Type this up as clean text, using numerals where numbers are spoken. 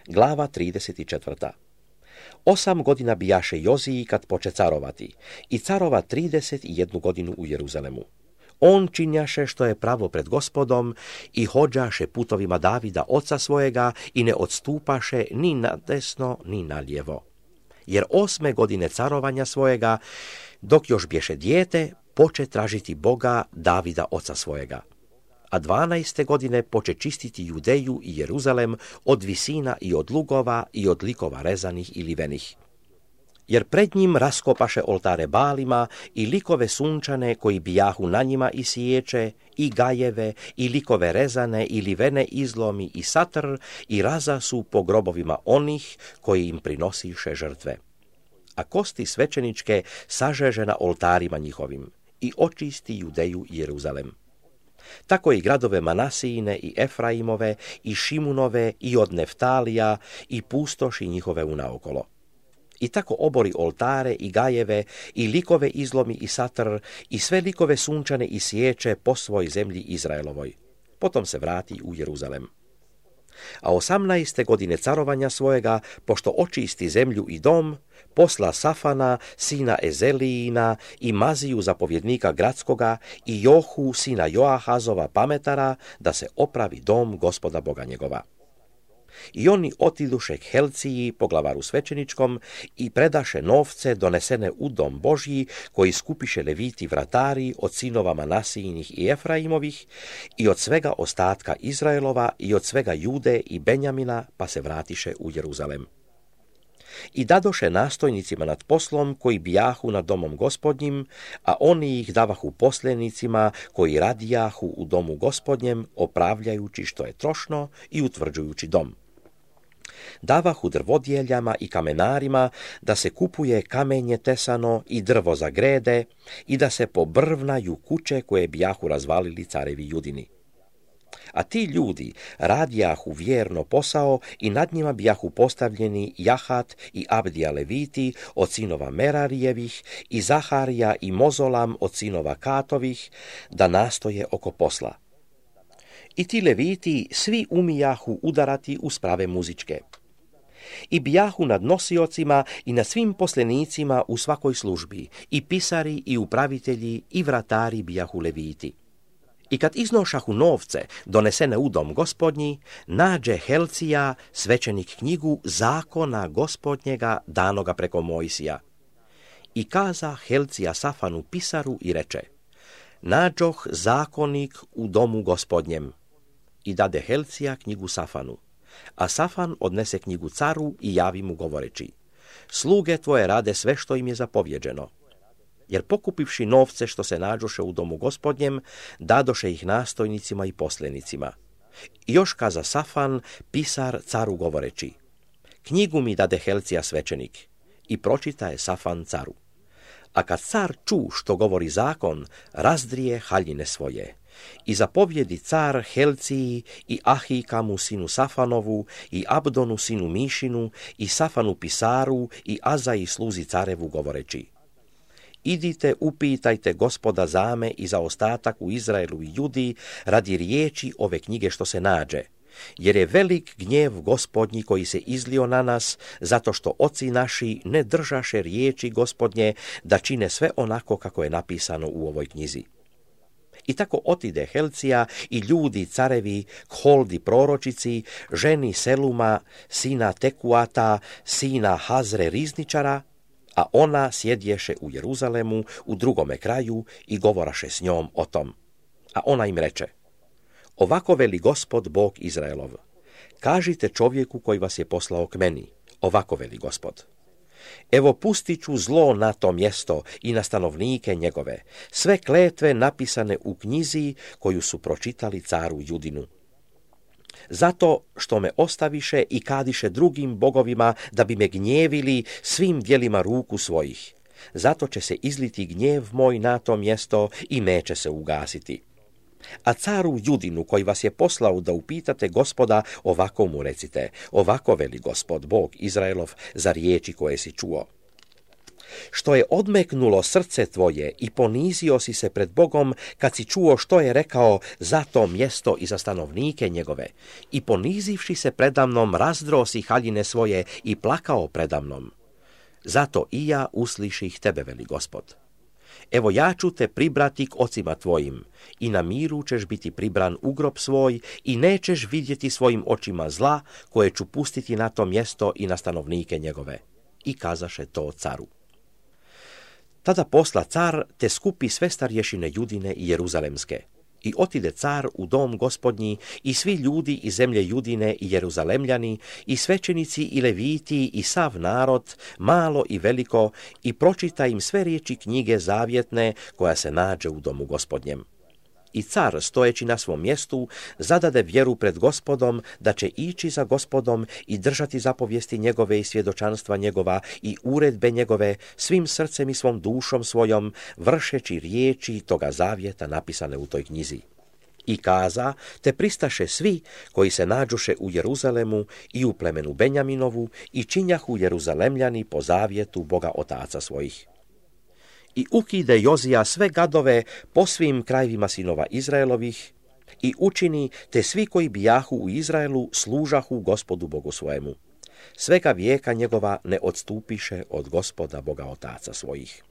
Glava 34. 8 godina bijaše Joziji kad poče carovati, i carova 31 godinu u Jeruzalemu. On činjaše što je pravo pred Gospodom i hođaše putovima Davida oca svojega i ne odstupaše ni na desno ni na lijevo. Jer 8 godine carovanja svojega, dok još bješe dijete, poče tražiti Boga Davida oca svojega. A 12. godine poče čistiti Judeju i Jeruzalem od visina i od lugova i od likova rezanih i livenih. Jer pred njim raskopaše oltare Balima i likove sunčane koji bijahu na njima i siječe, i gajeve, i likove rezane, i livene izlomi, i satr, i raza su po grobovima onih koji im prinosiše žrtve. A kosti svećeničke sažeže na oltarima njihovim i očisti Judeju i Jeruzalem. Tako i gradove Manasijine i Efraimove i Šimunove i od Neftalija i pustoši njihove unaokolo. I tako obori oltare i gajeve i likove izlomi i satr i sve likove sunčane i sječe po svoj zemlji Izraelovoj. Potom se vrati u Jeruzalem. A 18. godine carovanja svojega, pošto očisti zemlju i dom, posla Safana, sina Ezelijina, i Maziju, zapovjednika gradskoga, i Johu, sina Joahazova, pametara, da se opravi dom Gospoda Boga njegova. I oni otiduše k Helciji, poglavaru svećeničkom, i predaše novce donesene u dom Božji, koji skupiše leviti vratari od sinova Manasijinih i Efraimovih, i od svega ostatka Izraelova, i od svega Jude i Benjamina, pa se vratiše u Jeruzalem. I dadoše nastojnicima nad poslom koji bijahu nad domom Gospodnjim, a oni ih davahu poslenicima koji radijahu u domu Gospodnjem, opravljajući što je trošno i utvrđujući dom. Davahu drvodjeljama i kamenarima da se kupuje kamenje tesano i drvo za grede i da se pobrvnaju kuće koje bijahu razvalili carevi Judini. A ti ljudi radijahu vjerno posao i nad njima bijahu postavljeni Jahat i Abdija Leviti od sinova Merarijevih i Zaharija i Mozolam od sinova Katovih, da nastoje oko posla. I ti Leviti svi umijahu udarati u sprave muzičke. I bijahu nad nosiocima i nad svim poslenicima u svakoj službi, i pisari i upravitelji i vratari bijahu Leviti. I kad iznošahu novce donesene u dom Gospodnji, nađe Helcija, svećenik, knjigu zakona Gospodnjega danoga preko Mojsija. I kaza Helcija Safanu pisaru i reče: nađoh zakonik u domu Gospodnjem. I dade Helcija knjigu Safanu. A Safan odnese knjigu caru i javi mu govoreći: sluge tvoje rade sve što im je zapovjeđeno. Jer pokupivši novce što se nađoše u domu Gospodnjem, dadoše ih nastojnicima i poslenicima. I još kaza Safan, pisar, caru govoreći: knjigu mi dade Helcija svećenik. I pročita je Safan caru. A kad car ču što govori zakon, razdrije haljine svoje. I zapovjedi car Helciji i Ahikamu sinu Safanovu i Abdonu sinu Mišinu i Safanu pisaru i Azaji sluzi carevu govoreći: idite, upitajte Gospoda zame i za ostatak u Izraelu i Judi radi riječi ove knjige što se nađe, jer je velik gnjev Gospodnji koji se izlio na nas, zato što oci naši ne držaše riječi Gospodnje da čine sve onako kako je napisano u ovoj knjizi. I tako otide Helcija i ljudi carevi k Holdi proročici, ženi Seluma, sina Tekuata, sina Hazre rizničara, a ona sjedješe u Jeruzalemu u drugome kraju i govoraše s njom o tom. A ona im reče: ovako veli Gospod Bog Izraelov, kažite čovjeku koji vas je poslao k meni, ovako veli Gospod: evo pustit ću zlo na to mjesto i na stanovnike njegove, sve kletve napisane u knjizi koju su pročitali caru Judinu. Zato što me ostaviše i kadiše drugim bogovima da bi me gnjevili svim djelima ruku svojih. Zato će se izliti gnjev moj na to mjesto i neće se ugasiti. A caru Judinu koji vas je poslao da upitate Gospoda, ovako mu recite: ovako veli Gospod Bog Izraelov za riječi koje si čuo. što je odmeknulo srce tvoje i ponizio si se pred Bogom kad si čuo što je rekao za to mjesto i za stanovnike njegove, i ponizivši se predamnom razdro si haljine svoje i plakao predamnom. Zato i ja usliših tebe, veli Gospod. Evo ja ću te pribrati k ocima tvojim, i na miru ćeš biti pribran u grob svoj i nećeš vidjeti svojim očima zla koje ću pustiti na to mjesto i na stanovnike njegove. I kazaše to caru. Tada posla car te skupi sve starješine Judine i Jeruzalemske. I otide car u dom Gospodnji i svi ljudi iz zemlje Judine i Jeruzalemljani i svećenici i leviti i sav narod, malo i veliko, i pročita im sve riječi knjige zavjetne koja se nađe u domu Gospodnjem. I car, stojeći na svom mjestu, zadade vjeru pred Gospodom da će ići za Gospodom i držati zapovijesti njegove i svjedočanstva njegova i uredbe njegove svim srcem i svom dušom svojom, vršeći riječi toga zavjeta napisane u toj knjizi. I kaza, te pristaše svi koji se nađuše u Jeruzalemu i u plemenu Benjaminovu i činjahu Jeruzalemljani po zavjetu Boga otaca svojih. I ukide Jozija sve gadove po svim krajevima sinova Izraelovih i učini te svi koji bijahu u Izraelu služahu Gospodu Bogu svojemu. Svega vijeka njegova ne odstupiše od Gospoda Boga otaca svojih.